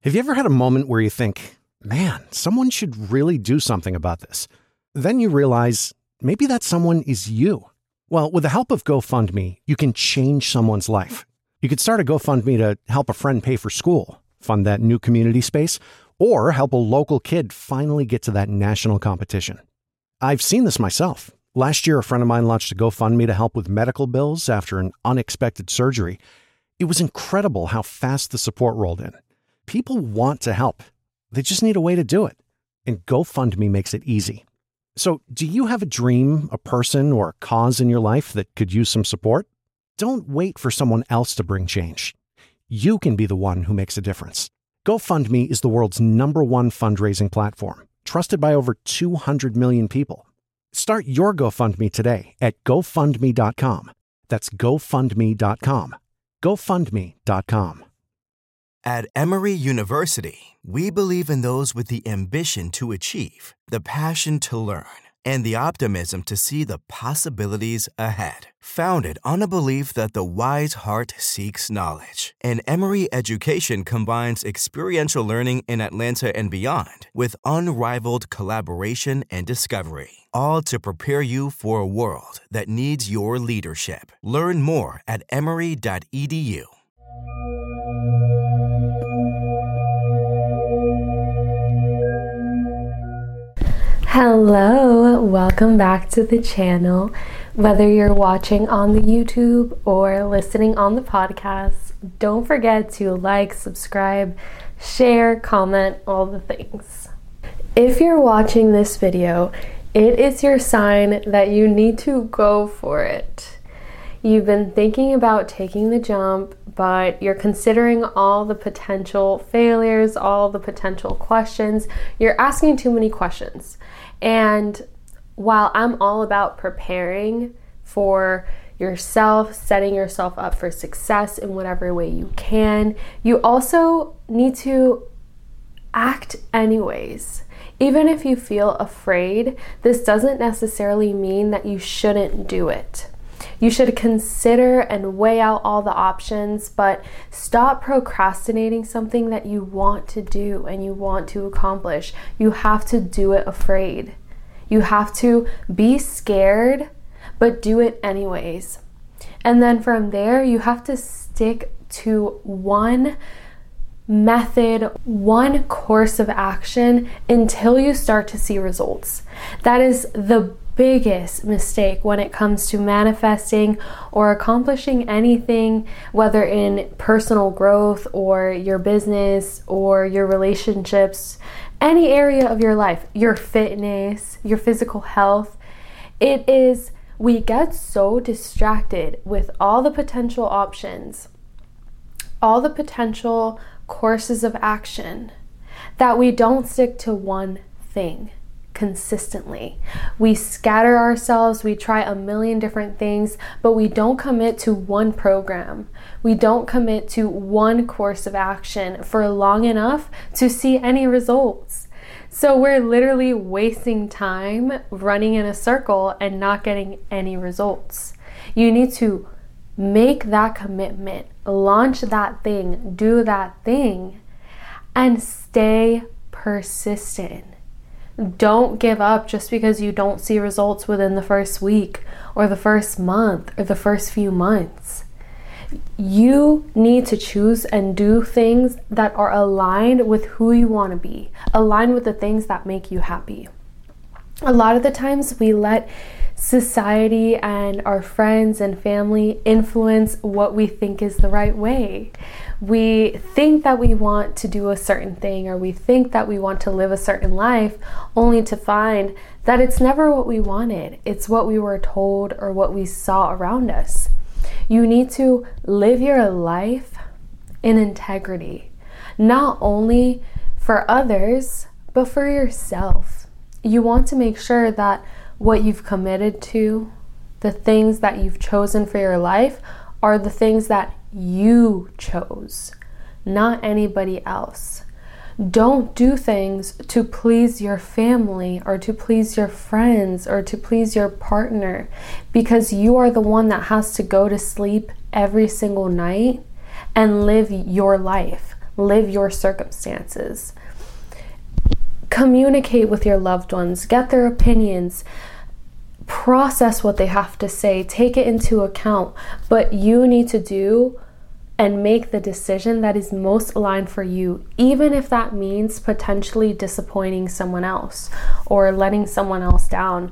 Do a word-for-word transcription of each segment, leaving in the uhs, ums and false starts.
Have you ever had a moment where you think, man, someone should really do something about this? Then you realize maybe that someone is you. Well, with the help of GoFundMe, you can change someone's life. You could start a GoFundMe to help a friend pay for school, fund that new community space, or help a local kid finally get to that national competition. I've seen this myself. Last year, a friend of mine launched a GoFundMe to help with medical bills after an unexpected surgery. It was incredible how fast the support rolled in. People want to help. They just need a way to do it. And GoFundMe makes it easy. So, do you have a dream, a person, or a cause in your life that could use some support? Don't wait for someone else to bring change. You can be the one who makes a difference. GoFundMe is the world's number one fundraising platform, trusted by over two hundred million people. Start your GoFundMe today at go fund me dot com. That's go fund me dot com. go fund me dot com. At Emory University, we believe in those with the ambition to achieve, the passion to learn, and the optimism to see the possibilities ahead. Founded on a belief that the wise heart seeks knowledge, and Emory education combines experiential learning in Atlanta and beyond with unrivaled collaboration and discovery, all to prepare you for a world that needs your leadership. Learn more at emory dot e d u. Hello, welcome back to the channel. Whether you're watching on the YouTube or listening on the podcast, don't forget to like, subscribe, share, comment, all the things. If you're watching this video, it is your sign that you need to go for it. You've been thinking about taking the jump, but you're considering all the potential failures, all the potential questions. You're asking too many questions. And while I'm all about preparing for yourself, setting yourself up for success in whatever way you can, you also need to act anyways. Even if you feel afraid, this doesn't necessarily mean that you shouldn't do it. You should consider and weigh out all the options, but stop procrastinating something that you want to do and you want to accomplish. You have to do it afraid. You have to be scared, but do it anyways. And then from there, you have to stick to one method, one course of action until you start to see results. That is the biggest mistake when it comes to manifesting or accomplishing anything, whether in personal growth or your business or your relationships, any area of your life, your fitness, your physical health. It is, we get so distracted with all the potential options, all the potential courses of action, that we don't stick to one thing consistently. We scatter ourselves, we try a million different things, but we don't commit to one program. We don't commit to one course of action for long enough to see any results. So we're literally wasting time running in a circle and not getting any results. You need to make that commitment, launch that thing, do that thing, and stay persistent. Don't give up just because you don't see results within the first week or the first month or the first few months. You need to choose and do things that are aligned with who you want to be, aligned with the things that make you happy. A lot of the times we let society and our friends and family influence what we think is the right way. We think that we want to do a certain thing, or we think that we want to live a certain life, only to find that it's never what we wanted. It's what we were told or what we saw around us. You need to live your life in integrity, not only for others, but for yourself. You want to make sure that what you've committed to, the things that you've chosen for your life, are the things that you chose, not anybody else. Don't do things to please your family or to please your friends or to please your partner, because you are the one that has to go to sleep every single night and live your life. live your circumstances. Communicate with your loved ones, get their opinions, process what they have to say, take it into account, but you need to do and make the decision that is most aligned for you, even if that means potentially disappointing someone else or letting someone else down.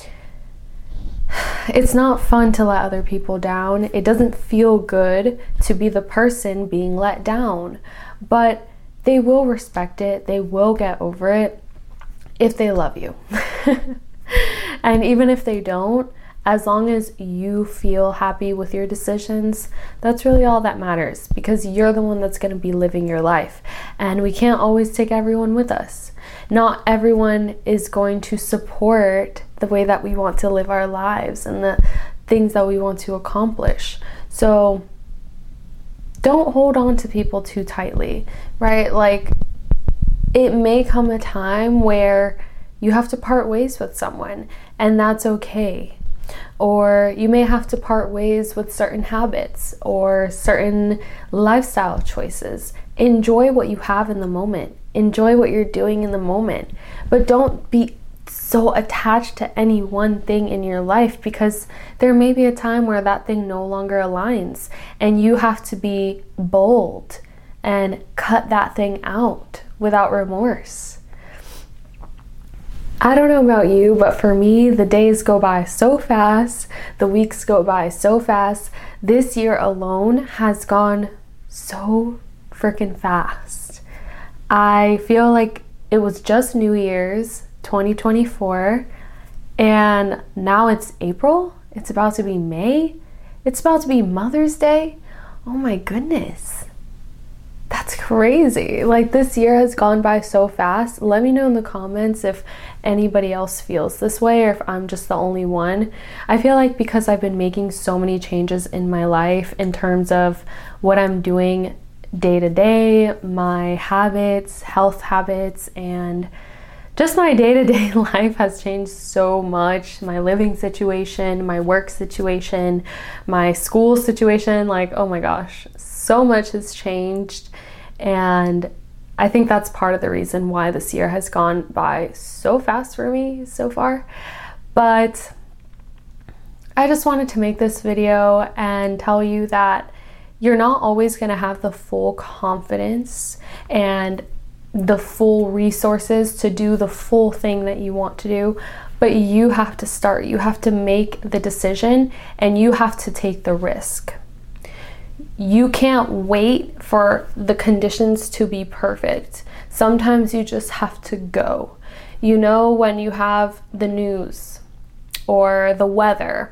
It's not fun to let other people down. It doesn't feel good to be the person being let down, but they will respect it. They will get over it if they love you. And even if they don't, as long as you feel happy with your decisions, that's really all that matters, because you're the one that's going to be living your life. And we can't always take everyone with us. Not everyone is going to support the way that we want to live our lives and the things that we want to accomplish. So don't hold on to people too tightly, right? Like, it may come a time where you have to part ways with someone, and that's okay. Or you may have to part ways with certain habits or certain lifestyle choices. Enjoy what you have in the moment. Enjoy what you're doing in the moment. But don't be so attached to any one thing in your life, because there may be a time where that thing no longer aligns and you have to be bold and cut that thing out without remorse. I don't know about you, but for me, the days go by so fast, the weeks go by so fast. This year alone has gone so freaking fast. I feel like it was just New Year's twenty twenty-four, and now it's April. It's about to be May. It's about to be Mother's Day. Oh my goodness. That's crazy. Like, this year has gone by so fast. Let me know in the comments if anybody else feels this way or if I'm just the only one. I feel like because I've been making so many changes in my life in terms of what I'm doing day to day, my habits, health habits, and just my day-to-day life has changed so much. My living situation, my work situation, my school situation, like, oh my gosh, so much has changed. And I think that's part of the reason why this year has gone by so fast for me so far. But I just wanted to make this video and tell you that you're not always going to have the full confidence and the full resources to do the full thing that you want to do, but you have to start. You have to make the decision and you have to take the risk. You can't wait for the conditions to be perfect. Sometimes you just have to go. You know, when you have the news or the weather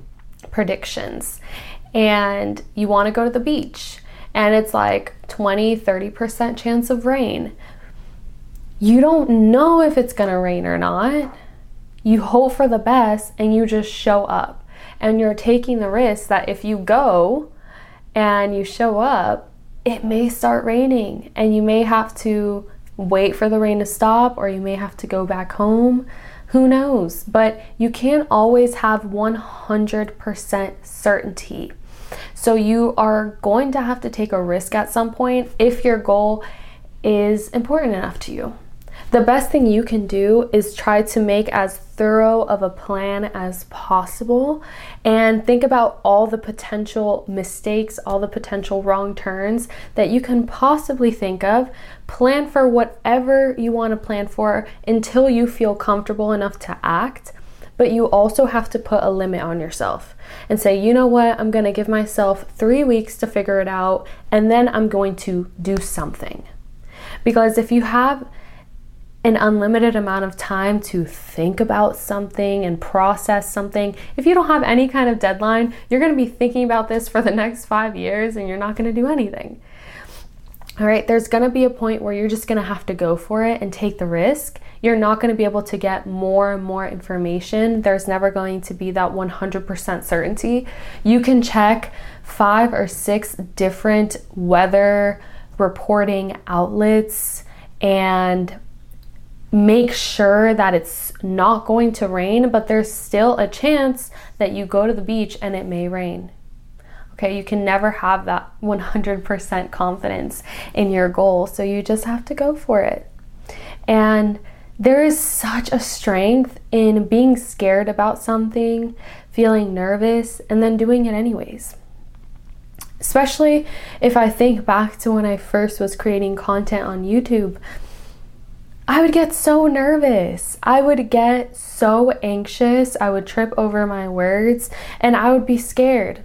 predictions and you want to go to the beach and it's like twenty, thirty percent chance of rain. You don't know if it's gonna rain or not. You hope for the best and you just show up. And you're taking the risk that if you go and you show up, it may start raining and you may have to wait for the rain to stop, or you may have to go back home. Who knows? But you can't always have one hundred percent certainty. So you are going to have to take a risk at some point if your goal is important enough to you. The best thing you can do is try to make as thorough of a plan as possible and think about all the potential mistakes, all the potential wrong turns that you can possibly think of. Plan for whatever you want to plan for until you feel comfortable enough to act. But you also have to put a limit on yourself and say, you know what, I'm going to give myself three weeks to figure it out, and then I'm going to do something. Because if you have an unlimited amount of time to think about something and process something, if you don't have any kind of deadline, you're going to be thinking about this for the next five years and you're not going to do anything. All right, there's going to be a point where you're just going to have to go for it and take the risk. You're not going to be able to get more and more information. There's never going to be that one hundred percent certainty. You can check five or six different weather reporting outlets and make sure that it's not going to rain, but there's still a chance that you go to the beach and it may rain. Okay, you can never have that one hundred percent confidence in your goal, so you just have to go for it. And there is such a strength in being scared about something, feeling nervous, and then doing it anyways. Especially if I think back to when I first was creating content on YouTube, I would get so nervous. I would get so anxious. I would trip over my words, and I would be scared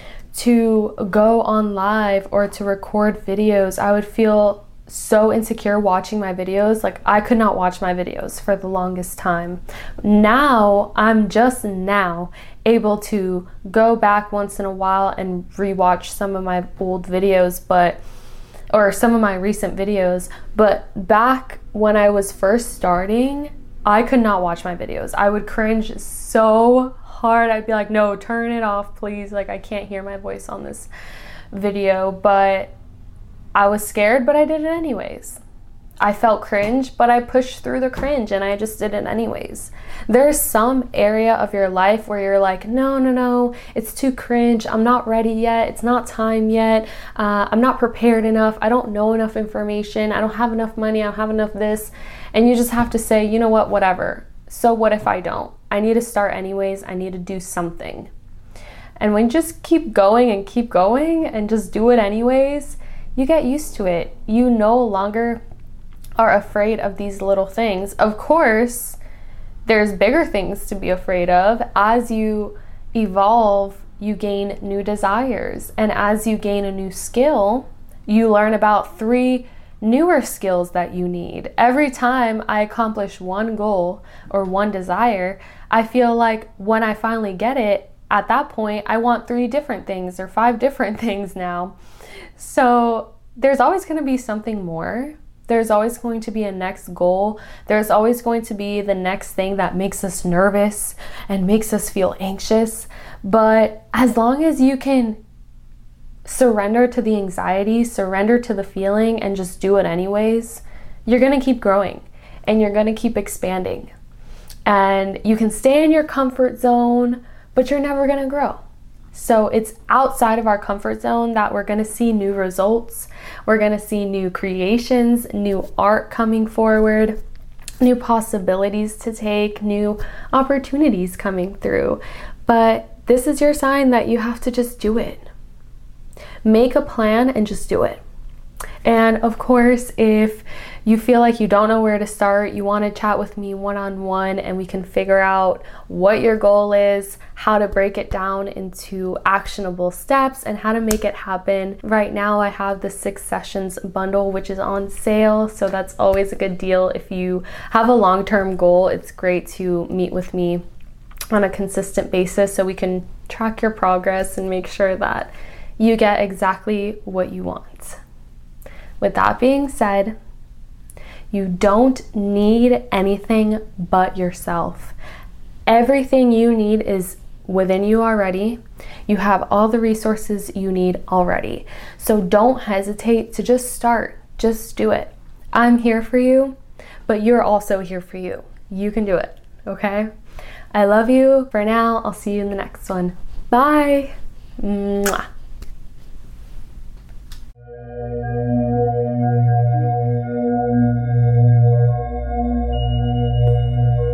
to go on live or to record videos. I would feel so insecure watching my videos. Like, I could not watch my videos for the longest time. Now, I'm just now able to go back once in a while and rewatch some of my old videos, but or some of my recent videos. But back when I was first starting, I could not watch my videos. I would cringe so hard. I'd be like, no, turn it off, please. Like, I can't hear my voice on this video. But I was scared, but I did it anyways. I felt cringe, but I pushed through the cringe and I just did it anyways. There's some area of your life where you're like, no, no, no, it's too cringe. I'm not ready yet. It's not time yet. Uh, I'm not prepared enough. I don't know enough information. I don't have enough money. I don't have enough this. And you just have to say, you know what, whatever. So what if I don't? I need to start anyways. I need to do something. And when you just keep going and keep going and just do it anyways, you get used to it. You no longer are afraid of these little things. Of course, there's bigger things to be afraid of. As you evolve, you gain new desires. And as you gain a new skill, you learn about three newer skills that you need. Every time I accomplish one goal or one desire, I feel like when I finally get it, at that point, I want three different things or five different things now. So there's always going to be something more. There's always going to be a next goal. There's always going to be the next thing that makes us nervous and makes us feel anxious. But as long as you can surrender to the anxiety, surrender to the feeling, and just do it anyways, you're going to keep growing and you're going to keep expanding. And you can stay in your comfort zone, but you're never going to grow. So it's outside of our comfort zone that we're going to see new results. We're going to see new creations, new art coming forward, new possibilities to take, new opportunities coming through. But this is your sign that you have to just do it. Make a plan and just do it. And of course, if you feel like you don't know where to start, you want to chat with me one-on-one and we can figure out what your goal is, how to break it down into actionable steps, and how to make it happen. Right now, I have the six sessions bundle, which is on sale. So that's always a good deal. If you have a long-term goal, it's great to meet with me on a consistent basis so we can track your progress and make sure that you get exactly what you want. With that being said, you don't need anything but yourself. Everything you need is within you already. You have all the resources you need already. So don't hesitate to just start. Just do it. I'm here for you, but you're also here for you. You can do it, okay? I love you. For now, I'll see you in the next one. Bye. Mwah.